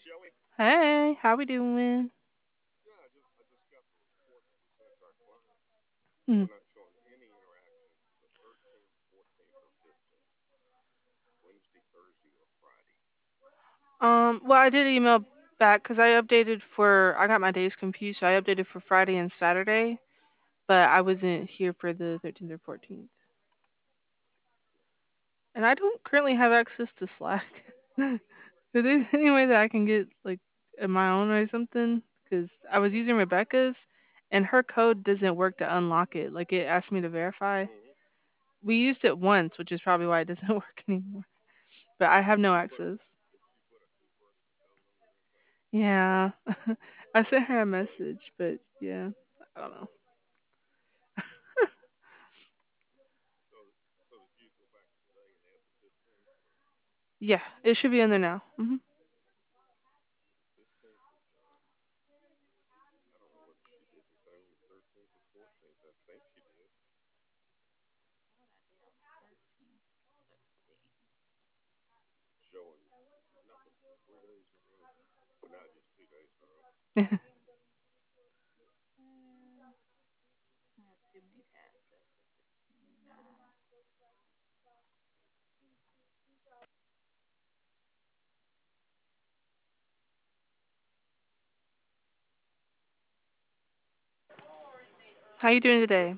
Hey, how we doing? Mm. Well, I did email back because I got my days confused, so I updated for Friday and Saturday, but I wasn't here for the 13th or 14th. And I don't currently have access to Slack. Is there any way that I can get, like, my own or something? Because I was using Rebecca's, and her code doesn't work to unlock it. Like, it asked me to verify. We used it once, which is probably why it doesn't work anymore. But I have no access. Yeah. I sent her a message, but yeah, I don't know. Yeah, it should be in there now. How you doing today?